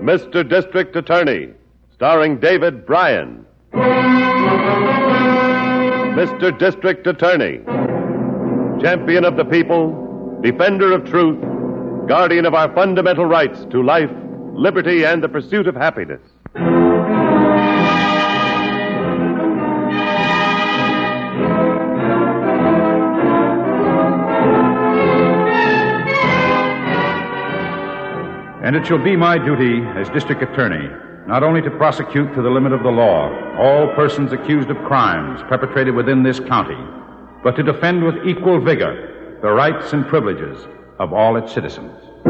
Mr. District Attorney, starring David Bryan. Mr. District Attorney, champion of the people, defender of truth, guardian of our fundamental rights to life, liberty, and the pursuit of happiness. And it shall be my duty as district attorney not only to prosecute to the limit of the law all persons accused of crimes perpetrated within this county, but to defend with equal vigor the rights and privileges of all its citizens.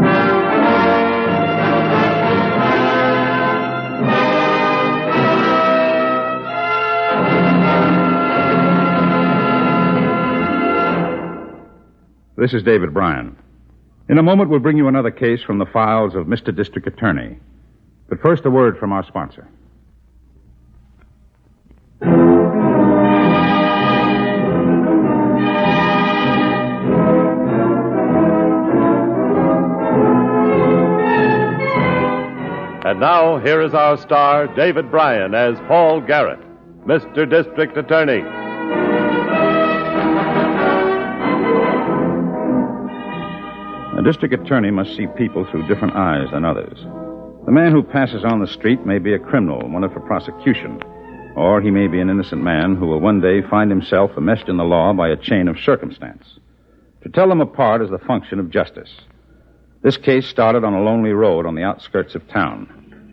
This is David Bryan. In a moment, we'll bring you another case from the files of Mr. District Attorney. But first, a word from our sponsor. And now, here is our star, David Bryan, as Paul Garrett, Mr. District Attorney. A district attorney must see people through different eyes than others. The man who passes on the street may be a criminal wanted for prosecution, or he may be an innocent man who will one day find himself enmeshed in the law by a chain of circumstance. To tell them apart is the function of justice. This case started on a lonely road on the outskirts of town.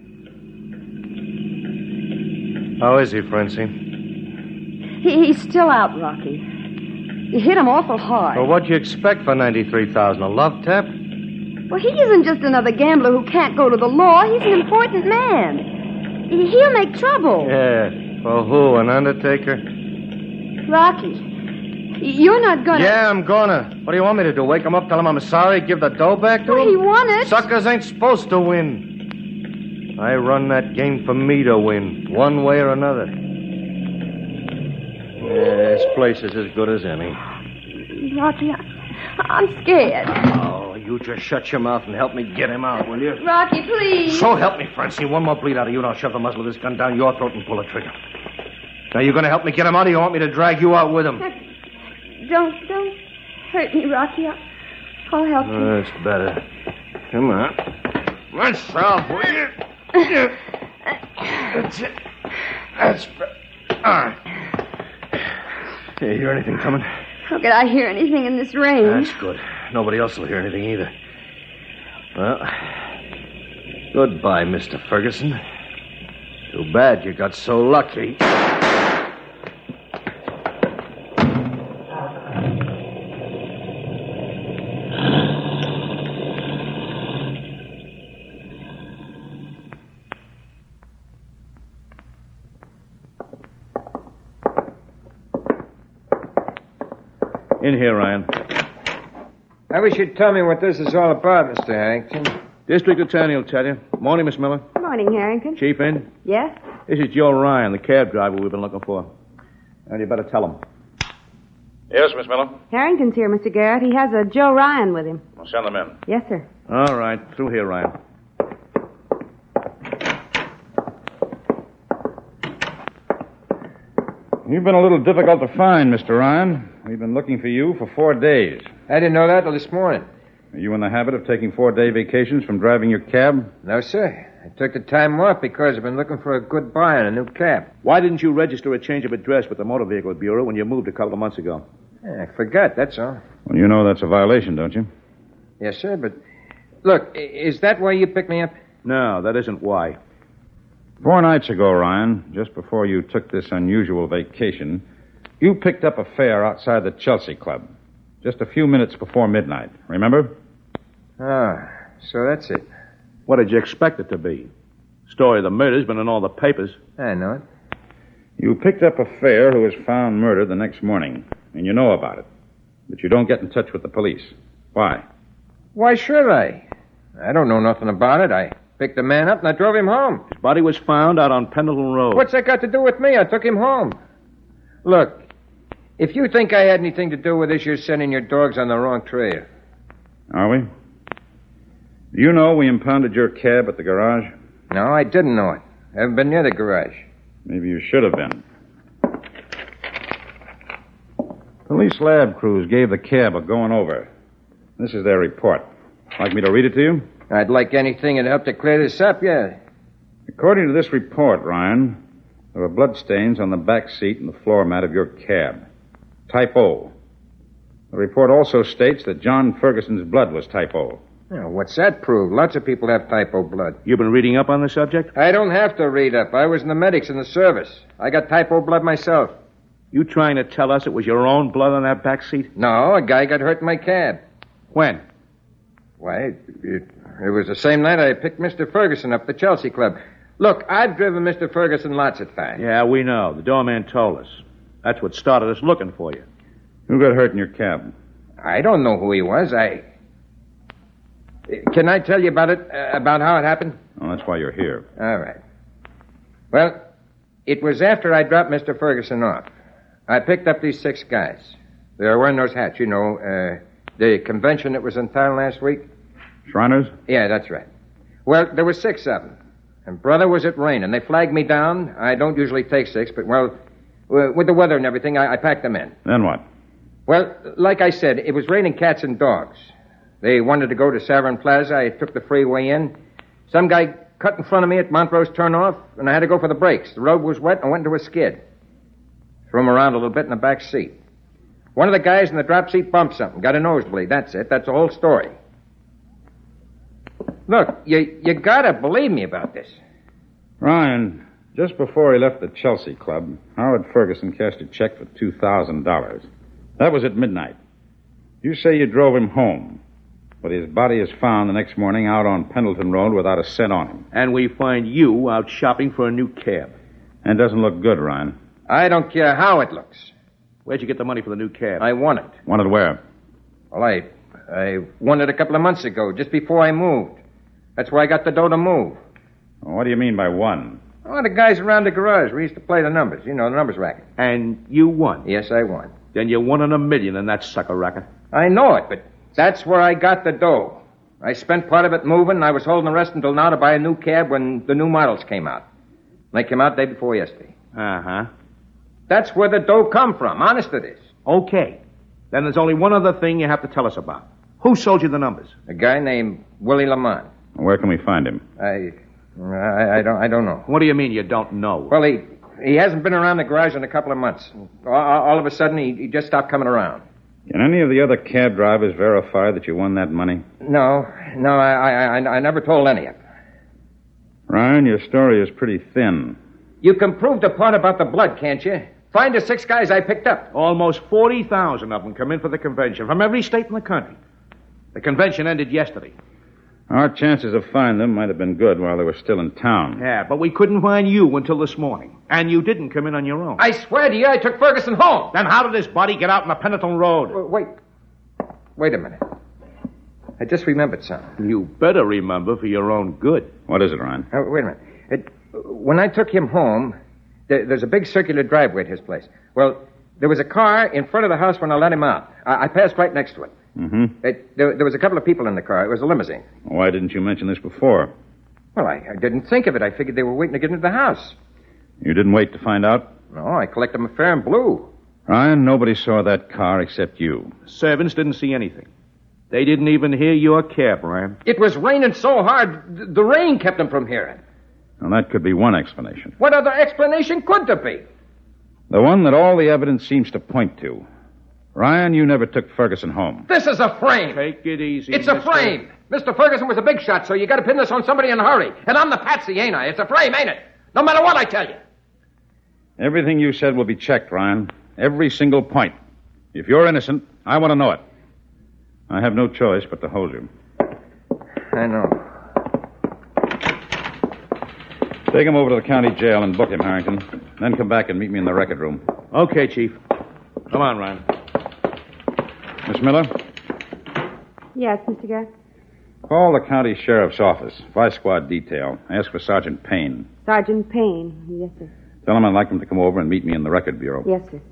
How is he, Francine? He's still out, Rocky. You hit him awful hard. Well, what'd you expect for $93,000? A love tap? Well, he isn't just another gambler who can't go to the law. He's an important man. He'll make trouble. Yeah. For who? An undertaker? Rocky, you're not gonna... Yeah, I'm gonna. What do you want me to do? Wake him up, tell him I'm sorry, give the dough back to him? He won it. Suckers ain't supposed to win. I run that game for me to win, one way or another. Yeah, this place is as good as any. Rocky, I'm scared. Oh, you just shut your mouth and help me get him out, will you? Rocky, please. So help me, Francine. One more bleed out of you, and I'll shove the muzzle of this gun down your throat and pull the trigger. Now, you going to help me get him out, or you want me to drag you out with him? Don't hurt me, Rocky. I'll help you. That's better. Come on. Myself, will you? That's it. That's better. All right. You hear anything coming? How could I hear anything in this rain? That's good. Nobody else will hear anything either. Well, goodbye, Mr. Ferguson. Too bad you got so lucky. In here, Ryan. I wish you'd tell me what this is all about, Mr. Harrington. District Attorney will tell you. Morning, Miss Miller. Morning, Harrington. Chief in? Yes? This is Joe Ryan, the cab driver we've been looking for. And you better tell him. Yes, Miss Miller? Harrington's here, Mr. Garrett. He has a Joe Ryan with him. I'll send them in. Yes, sir. All right. Through here, Ryan. You've been a little difficult to find, Mr. Ryan. We've been looking for you for 4 days. I didn't know that till this morning. Are you in the habit of taking 4-day vacations from driving your cab? No, sir. I took the time off because I've been looking for a good buy on a new cab. Why didn't you register a change of address with the Motor Vehicle Bureau when you moved a couple of months ago? I forgot, that's all. Well, you know that's a violation, don't you? Yes, sir, but... Look, is that why you picked me up? No, that isn't why. 4 nights ago, Ryan, just before you took this unusual vacation, you picked up a fare outside the Chelsea Club. Just a few minutes before midnight. Remember? Ah, so that's it. What did you expect it to be? Story of the murder's been in all the papers. I know it. You picked up a fare who was found murdered the next morning, and you know about it. But you don't get in touch with the police. Why? Why should I? I don't know nothing about it. I picked the man up and I drove him home. His body was found out on Pendleton Road. What's that got to do with me? I took him home. Look, if you think I had anything to do with this, you're sending your dogs on the wrong trail. Are we? Do you know we impounded your cab at the garage? No, I didn't know it. I haven't been near the garage. Maybe you should have been. Police lab crews gave the cab a going over. This is their report. Like me to read it to you? I'd like anything that'd help to clear this up, yeah. According to this report, Ryan, there were bloodstains on the back seat and the floor mat of your cab. Type O. The report also states that John Ferguson's blood was type O. Now, what's that prove? Lots of people have type O blood. You've been reading up on the subject? I don't have to read up. I was in the medics in the service. I got type O blood myself. You trying to tell us it was your own blood on that back seat? No, a guy got hurt in my cab. When? Why, it was the same night I picked Mr. Ferguson up at the Chelsea Club. Look, I've driven Mr. Ferguson lots of times. Yeah, we know. The doorman told us. That's what started us looking for you. Who got hurt in your cab? I don't know who he was. Can I tell you about it, about how it happened? Oh, that's why you're here. All right. Well, it was after I dropped Mr. Ferguson off. I picked up these 6 guys. They were wearing those hats, you know, the convention that was in town last week. Shriners? Yeah, that's right. Well, there were 6 of them. And brother was it raining. They flagged me down. I don't usually take 6, but, well, with the weather and everything, I packed them in. Then what? Well, like I said, it was raining cats and dogs. They wanted to go to Savern Plaza. I took the freeway in. Some guy cut in front of me at Montrose turnoff, and I had to go for the brakes. The road was wet, and I went into a skid. Threw him around a little bit in the back seat. One of the guys in the drop seat bumped something, got a nosebleed. That's it. That's the whole story. Look, you gotta believe me about this. Ryan, just before he left the Chelsea Club, Howard Ferguson cashed a check for $2,000. That was at midnight. You say you drove him home, but his body is found the next morning out on Pendleton Road without a cent on him. And we find you out shopping for a new cab. And it doesn't look good, Ryan. I don't care how it looks. Where'd you get the money for the new cab? I won it. Wanted where? Well, I won it a couple of months ago, just before I moved. That's where I got the dough to move. Well, what do you mean by won? Oh, the guys around the garage. We used to play the numbers. You know, the numbers racket. And you won? Yes, I won. Then you won in a million in that sucker racket. I know it, but that's where I got the dough. I spent part of it moving, and I was holding the rest until now to buy a new cab when the new models came out. They came out the day before yesterday. Uh-huh. That's where the dough come from. Honest it is. Okay. Then there's only one other thing you have to tell us about. Who sold you the numbers? A guy named Willie Lamont. Where can we find him? I don't know. What do you mean you don't know? Well, he hasn't been around the garage in a couple of months. All of a sudden, he just stopped coming around. Can any of the other cab drivers verify that you won that money? No, I never told any of them. Ryan, your story is pretty thin. You can prove the part about the blood, can't you? Find the 6 guys I picked up. Almost 40,000 of them come in for the convention from every state in the country. The convention ended yesterday. Our chances of finding them might have been good while they were still in town. Yeah, but we couldn't find you until this morning. And you didn't come in on your own. I swear to you, I took Ferguson home. Then how did his body get out on the Pendleton Road? Wait a minute. I just remembered something. You better remember for your own good. What is it, Ryan? Wait a minute. When I took him home, there's a big circular driveway at his place. Well, there was a car in front of the house when I let him out. I passed right next to it. Mm-hmm. There was a couple of people in the car. It was a limousine. Why didn't you mention this before? Well, I didn't think of it. I figured they were waiting to get into the house. You didn't wait to find out? No, I collected my fare in blue. Ryan, nobody saw that car except you. Servants didn't see anything. They didn't even hear your cab, Ryan. It was raining so hard, the rain kept them from hearing. Well, that could be one explanation. What other explanation could there be? The one that all the evidence seems to point to. Ryan, you never took Ferguson home. This is a frame. Take it easy, It's a frame. Mr. Ferguson was a big shot, so you got to pin this on somebody in a hurry. And I'm the patsy, ain't I? It's a frame, ain't it? No matter what I tell you. Everything you said will be checked, Ryan. Every single point. If you're innocent, I want to know it. I have no choice but to hold you. I know. Take him over to the county jail and book him, Harrington. Then come back and meet me in the record room. Okay, Chief. Come on, Ryan. Miss Miller, Yes, Mr. Guest. call the county sheriff's office. Vice squad detail. Ask for Sergeant Payne. Sergeant Payne. Yes, sir. Tell him I'd like him to come over and meet me in the record bureau. Yes, sir.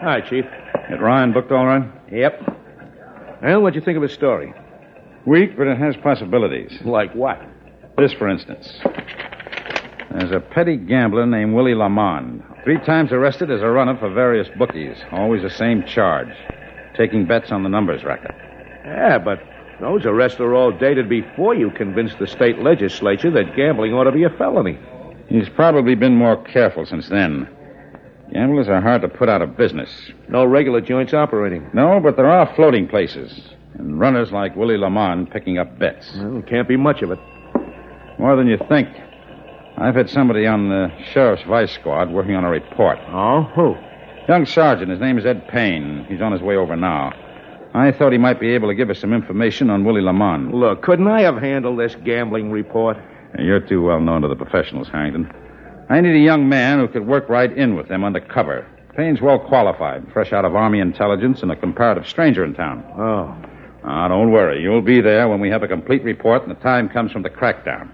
Hi, Chief. Get Ryan booked all right? Yep. Well, what'd you think of his story? Weak, but it has possibilities. Like what? This, for instance. There's a petty gambler named Willie Lamond. 3 times arrested as a runner for various bookies. Always the same charge. Taking bets on the numbers racket. Yeah, but those arrests are all dated before you convinced the state legislature that gambling ought to be a felony. He's probably been more careful since then. Gamblers are hard to put out of business. No regular joints operating. No, but there are floating places. And runners like Willie Lamond picking up bets. Well, can't be much of it. More than you think. I've had somebody on the sheriff's vice squad working on a report. Oh, who? Young sergeant. His name is Ed Payne. He's on his way over now. I thought he might be able to give us some information on Willie Lamond. Look, couldn't I have handled this gambling report? You're too well known to the professionals, Harrington. I need a young man who could work right in with them undercover. Payne's well qualified, fresh out of Army intelligence and a comparative stranger in town. Oh. Don't worry. You'll be there when we have a complete report and the time comes from the crackdown.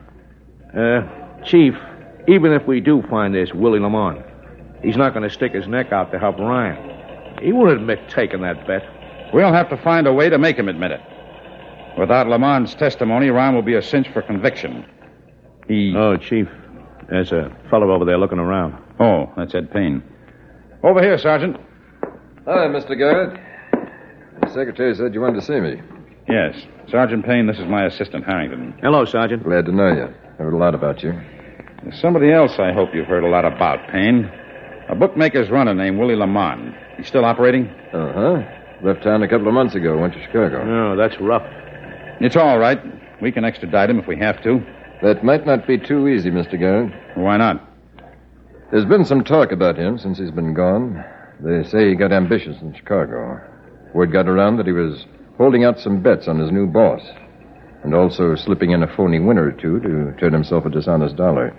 Chief, even if we do find this Willie Lamond, he's not going to stick his neck out to help Ryan. He won't admit taking that bet. We'll have to find a way to make him admit it. Without Lamond's testimony, Ryan will be a cinch for conviction. Oh, Chief, there's a fellow over there looking around. Oh, that's Ed Payne. Over here, Sergeant. Hi, Mr. Garrett. The secretary said you wanted to see me. Yes. Sergeant Payne, this is my assistant, Harrington. Hello, Sergeant. Glad to know you. Heard a lot about you. There's somebody else I hope you've heard a lot about, Payne. A bookmaker's runner named Willie Lamond. He's still operating? Uh-huh. Left town a couple of months ago. Went to Chicago. Oh, that's rough. It's all right. We can extradite him if we have to. That might not be too easy, Mr. Garrett. Why not? There's been some talk about him since he's been gone. They say he got ambitious in Chicago. Word got around that he was holding out some bets on his new boss, and also slipping in a phony winner or two to turn himself a dishonest dollar.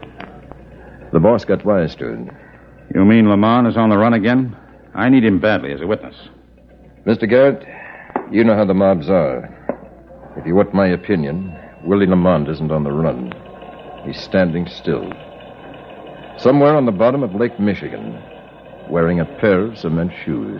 The boss got wise to it. You mean Lamond is on the run again? I need him badly as a witness. Mr. Garrett, you know how the mobs are. If you want my opinion, Willie Lamond isn't on the run. He's standing still. Somewhere on the bottom of Lake Michigan, wearing a pair of cement shoes.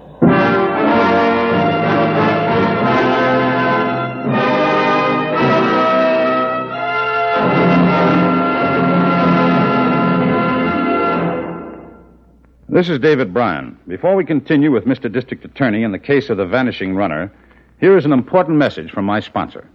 This is David Bryan. Before we continue with Mr. District Attorney in the case of the vanishing runner, here is an important message from my sponsor.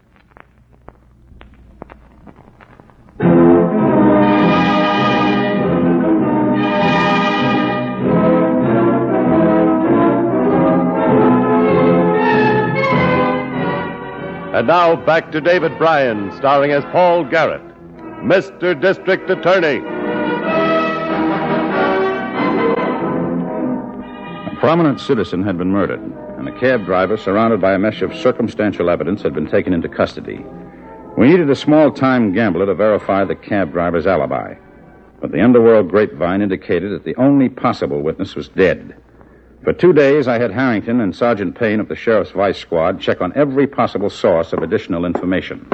And now back to David Bryan, starring as Paul Garrett, Mr. District Attorney. A prominent citizen had been murdered, and a cab driver, surrounded by a mesh of circumstantial evidence, had been taken into custody. We needed a small-time gambler to verify the cab driver's alibi. But the underworld grapevine indicated that the only possible witness was dead. For 2 days, I had Harrington and Sergeant Payne of the Sheriff's Vice Squad check on every possible source of additional information.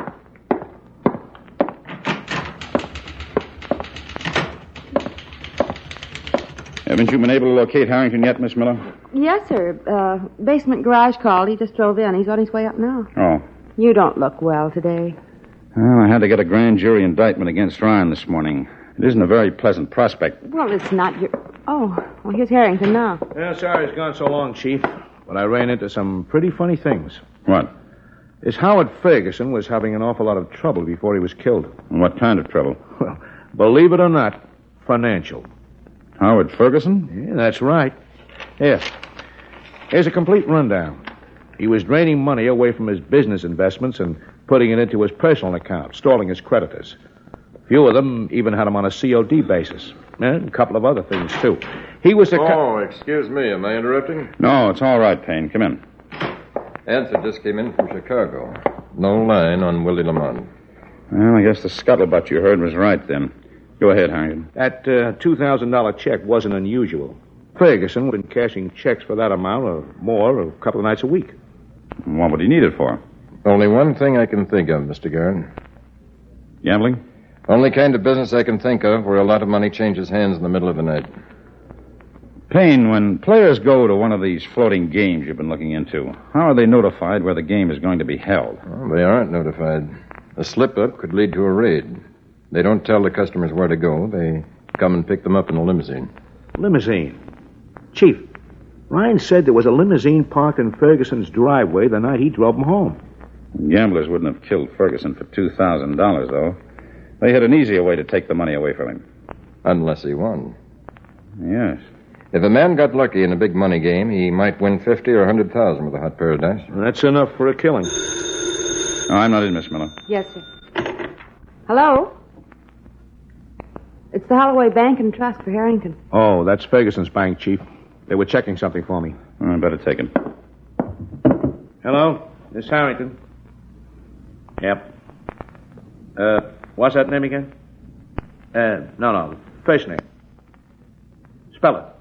Haven't you been able to locate Harrington yet, Miss Miller? Yes, sir. Basement garage called. He just drove in. He's on his way up now. Oh. You don't look well today. Well, I had to get a grand jury indictment against Ryan this morning. It isn't a very pleasant prospect. Well, it's not your... Oh, well, here's Harrington now. Yeah, sorry it's gone so long, Chief. But I ran into some pretty funny things. What? This Howard Ferguson was having an awful lot of trouble before he was killed. What kind of trouble? Well, believe it or not, financial. Howard Ferguson? Yeah, that's right. Here. Here's a complete rundown. He was draining money away from his business investments and putting it into his personal account, stalling his creditors. A few of them even had him on a COD basis. And a couple of other things, too. He was a... Excuse me. Am I interrupting? No, it's all right, Payne. Come in. Answer just came in from Chicago. No line on Willie Lamond. Well, I guess the scuttlebutt you heard was right, then. Go ahead, Harrington. That $2,000 check wasn't unusual. Ferguson had been cashing checks for that amount or more a couple of nights a week. What would he need it for? Only one thing I can think of, Mr. Garrett. Gambling? Only kind of business I can think of where a lot of money changes hands in the middle of the night. Payne, when players go to one of these floating games you've been looking into, how are they notified where the game is going to be held? Well, they aren't notified. A slip-up could lead to a raid. They don't tell the customers where to go. They come and pick them up in a limousine. Limousine? Chief, Ryan said there was a limousine parked in Ferguson's driveway the night he drove him home. Gamblers wouldn't have killed Ferguson for $2,000, though. They had an easier way to take the money away from him. Unless he won. Yes. If a man got lucky in a big money game, he might win 50 or 100,000 with a hot pair of dice. That's enough for a killing. No, I'm not in, Miss Miller. Yes, sir. Hello? It's the Holloway Bank and Trust for Harrington. Oh, that's Ferguson's bank, Chief. They were checking something for me. I better take it. Hello? Miss Harrington? Yep. What's that name again? No. First name. Spell it.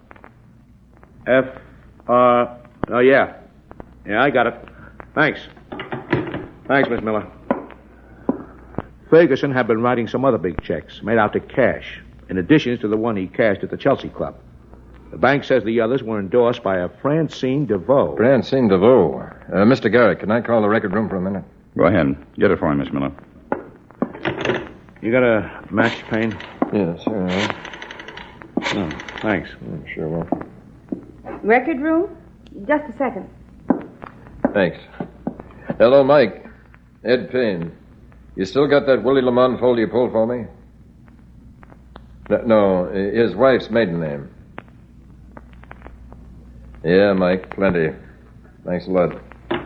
F-R... Oh, yeah. Yeah, I got it. Thanks. Thanks, Miss Miller. Ferguson had been writing some other big checks made out to cash, in addition to the one he cashed at the Chelsea Club. The bank says the others were endorsed by a Francine DeVoe. Francine DeVoe. Mr. Garrett, can I call the record room for a minute? Go ahead. Get it for me, Miss Miller. You got a match, Payne? Yes, sure. Oh, thanks. Sure will. Record room? Just a second. Thanks. Hello, Mike. Ed Payne. You still got that Willie Lamont fold you pulled for me? No, his wife's maiden name. Yeah, Mike, plenty. Thanks a lot.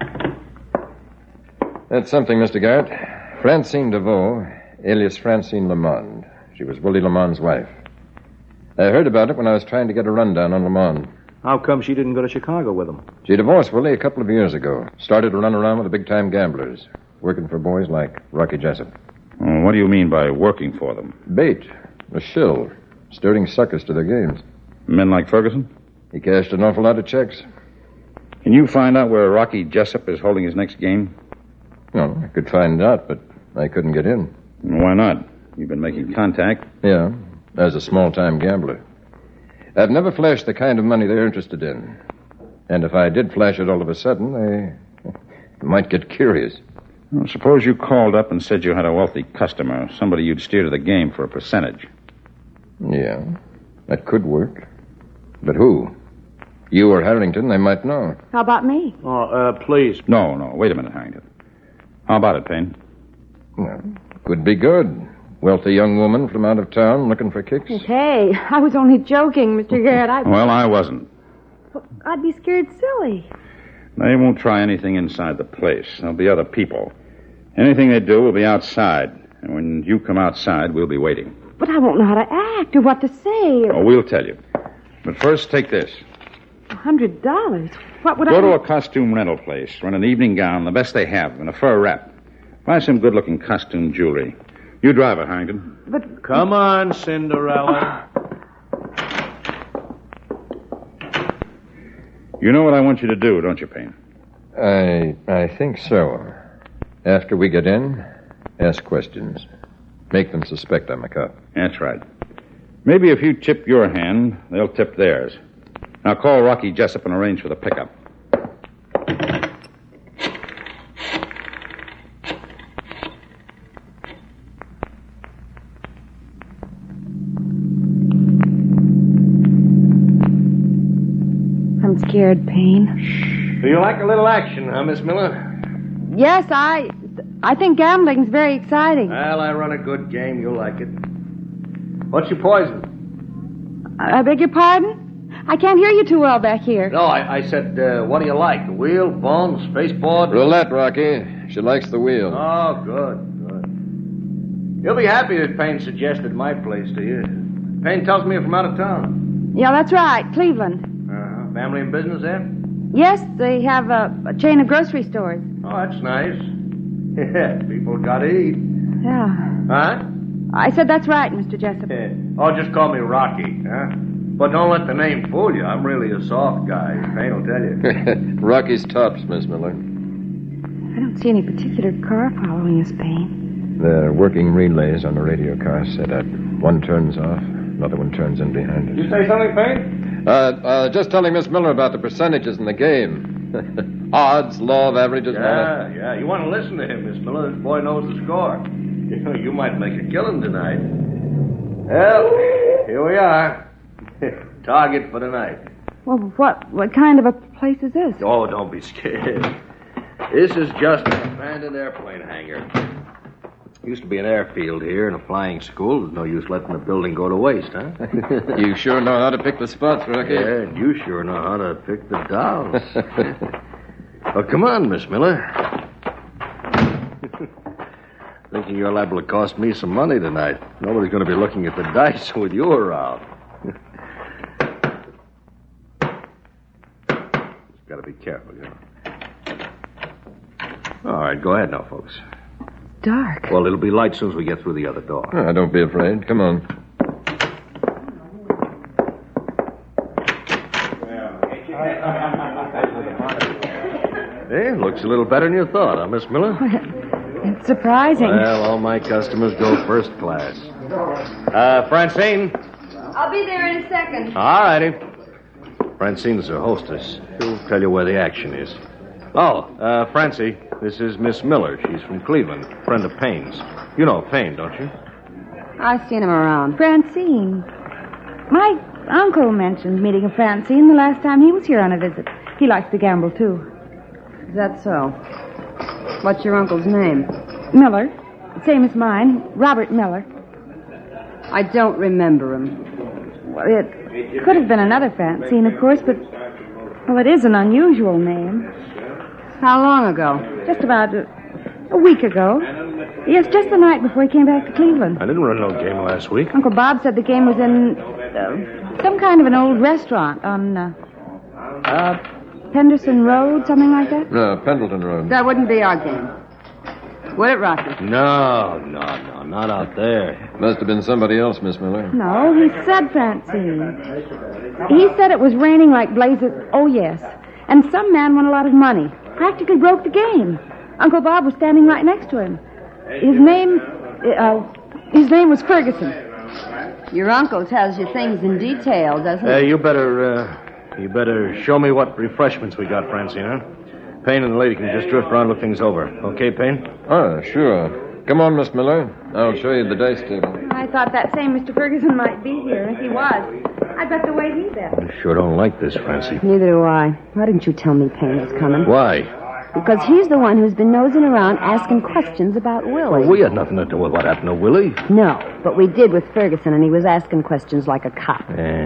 That's something, Mr. Garrett. Francine DeVoe, alias Francine Lamont. She was Willie Lamont's wife. I heard about it when I was trying to get a rundown on Lamont. How come she didn't go to Chicago with him? She divorced Willie a couple of years ago. Started to run around with the big-time gamblers, working for boys like Rocky Jessup. Oh, what do you mean by working for them? Bait, a shill, stirring suckers to their games. Men like Ferguson? He cashed an awful lot of checks. Can you find out where Rocky Jessup is holding his next game? No, I could find out, but I couldn't get in. Why not? You've been making contact. Yeah, as a small-time gambler. I've never flashed the kind of money they're interested in. And if I did flash it all of a sudden, they might get curious. Well, suppose you called up and said you had a wealthy customer, somebody you'd steer to the game for a percentage. Yeah, that could work. But who? You or Harrington, they might know. How about me? Oh, please. No, wait a minute, Harrington. How about it, Payne? Well, could be good. Wealthy young woman from out of town looking for kicks. Hey, I was only joking, Mr. Garrett. Well, I wasn't. I'd be scared silly. They won't try anything inside the place. There'll be other people. Anything they do will be outside. And when you come outside, we'll be waiting. But I won't know how to act or what to say. Oh, we'll tell you. But first, take this. $100? What would Go I... to a costume rental place. Rent an evening gown, the best they have, and a fur wrap. Buy some good-looking costume jewelry. You drive it, Harrington. But... Come on, Cinderella. You know what I want you to do, don't you, Payne? I think so. After we get in, ask questions. Make them suspect I'm a cop. That's right. Maybe if you tip your hand, they'll tip theirs. Now call Rocky Jessup and arrange for the pickup. I'm scared, Payne. Do you like a little action, huh, Miss Miller? Yes, I think gambling's very exciting. Well, I run a good game. You'll like it. What's your poison? I beg your pardon? I can't hear you too well back here. No, I said, what do you like? The wheel, phone, spaceport? Roulette, Rocky. She likes the wheel. Oh, good. You'll be happy that Payne suggested my place to you. Payne tells me you're from out of town. Yeah, that's right, Cleveland. Family and business there? Yes, they have a chain of grocery stores. Oh, that's nice. Yeah, people gotta eat. Yeah. Huh? I said that's right, Mr. Jessup. Oh, just call me Rocky, huh? But don't let the name fool you. I'm really a soft guy. Payne will tell you. Rocky's tops, Miss Miller. I don't see any particular car following us, Payne. The working relays on the radio car set up. One turns off, another one turns in behind us. You say something, Payne? Just telling Miss Miller about the percentages in the game. Odds, law of averages. Yeah. You want to listen to him, Miss Miller. This boy knows the score. You might make a killing tonight. Well, here we are. Target for tonight. Well, what kind of a place is this? Oh, don't be scared. This is just an abandoned airplane hangar. Used to be an airfield here and a flying school. There's no use letting the building go to waste, huh? You sure know how to pick the spots, Rocky. Yeah, and you sure know how to pick the dolls. Well, come on, Miss Miller. Thinking you're liable to cost me some money tonight. Nobody's going to be looking at the dice with you around. Just got to be careful, you know. All right, go ahead now, folks. Dark. Well, it'll be light as soon as we get through the other door. Don't be afraid. Come on. Hey, looks a little better than you thought, huh, Miss Miller? It's surprising. Well, all my customers go first class. Francine. I'll be there in a second. All righty. Francine's her hostess. She'll tell you where the action is. Oh, Francie, this is Miss Miller. She's from Cleveland, friend of Payne's. You know Payne, don't you? I've seen him around. Francine. My uncle mentioned meeting a Francine the last time he was here on a visit. He likes to gamble, too. Is that so? What's your uncle's name? Miller. Same as mine. Robert Miller. I don't remember him. Well, it could have been another Francine, of course, but... Well, it is an unusual name. How long ago? Just about a week ago. Yes, just the night before he came back to Cleveland. I didn't run no game last week. Uncle Bob said the game was in some kind of an old restaurant on Henderson Road, something like that. No, Pendleton Road. That wouldn't be our game. Would it, Rocky? No, not out there. Must have been somebody else, Miss Miller. No, he said Francine. He said it was raining like blazes. Oh, yes. And some man won a lot of money. Practically broke the game. Uncle Bob was standing right next to him. His name was Ferguson. Your uncle tells you things in detail, doesn't he? You better show me what refreshments we got, Francine, huh? Payne and the lady can just drift around and look things over. Okay, Payne? Sure. Come on, Miss Miller. I'll show you the dice table. I thought that same Mr. Ferguson might be here. If he was, I bet the way he bet. I sure don't like this, Francie. Neither do I. Why didn't you tell me Payne was coming? Why? Because he's the one who's been nosing around asking questions about Willie. Well, we had nothing to do with what happened to Willie. No, but we did with Ferguson, and he was asking questions like a cop.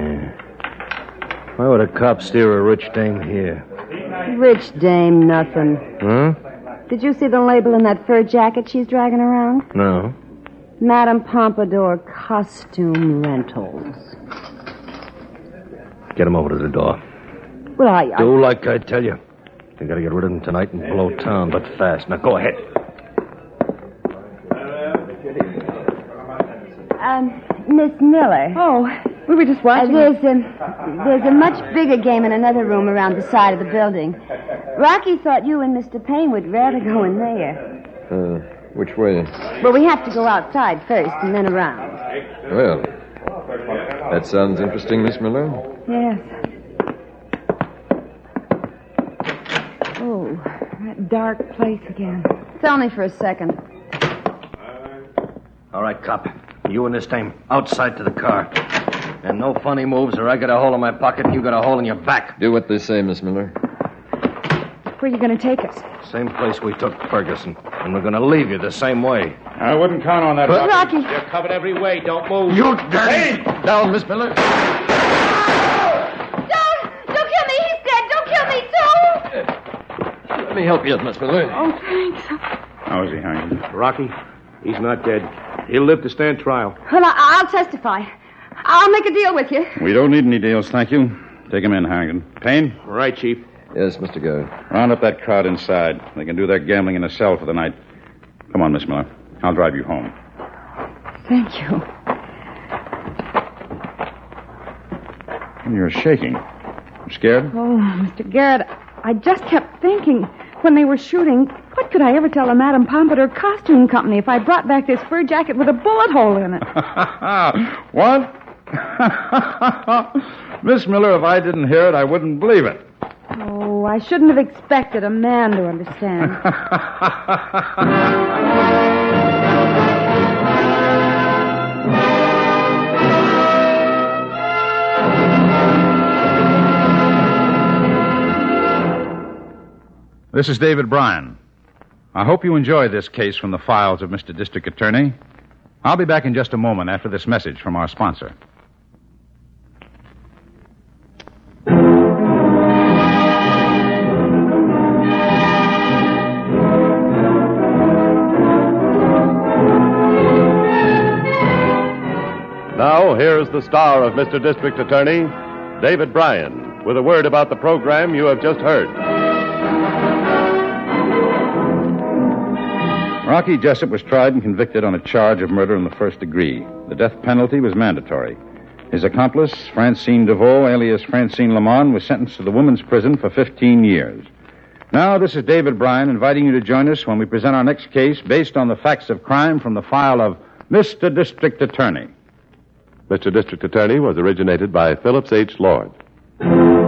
Why would a cop steer a rich dame here? Rich dame, nothing. Huh? Did you see the label in that fur jacket she's dragging around? No. Madame Pompadour Costume Rentals. Get him over to the door. Well, I... Do like I tell you. You gotta get rid of him tonight and blow town, but fast. Now, go ahead. Miss Miller. Oh, we were just watching. There's a much bigger game in another room around the side of the building. Rocky thought you and Mr. Payne would rather go in there. Which way? Well, we have to go outside first and then around. Well, that sounds interesting, Miss Miller. Yes. Oh, that dark place again. It's only for a second. All right, cop. You and this dame outside to the car. And no funny moves or I got a hole in my pocket and you got a hole in your back. Do what they say, Miss Miller. Where are you going to take us? Same place we took Ferguson. And we're going to leave you the same way. I wouldn't count on that, Rocky. You're covered every way. Don't move. You dirty... Down, Miss Miller. Don't kill me. He's dead. Don't kill me, too. Let me help you, Miss Miller. Oh, thanks. How is he hanging? Rocky, he's not dead. He'll live to stand trial. Well, I'll testify. I'll make a deal with you. We don't need any deals, thank you. Take him in, Harrigan. Payne, Right, Chief. Yes, Mr. Garrett. round up that crowd inside. They can do their gambling in a cell for the night. Come on, Miss Miller. I'll drive you home. Thank you. You're shaking. You scared? Oh, Mr. Garrett, I just kept thinking, when they were shooting, what could I ever tell the Madame Pompadour Costume Company if I brought back this fur jacket with a bullet hole in it? What? Miss Miller, if I didn't hear it, I wouldn't believe it. Oh, I shouldn't have expected a man to understand. This is David Bryan. I hope you enjoy this case from the files of Mr. District Attorney. I'll be back in just a moment after this message from our sponsor. Now, here's the star of Mr. District Attorney, David Bryan, with a word about the program you have just heard. Rocky Jessup was tried and convicted on a charge of murder in the first degree. The death penalty was mandatory. His accomplice, Francine DeVoe, alias Francine Lamont, was sentenced to the women's prison for 15 years. Now, this is David Bryan inviting you to join us when we present our next case based on the facts of crime from the file of Mr. District Attorney. Mr. District Attorney was originated by Phillips H. Lord.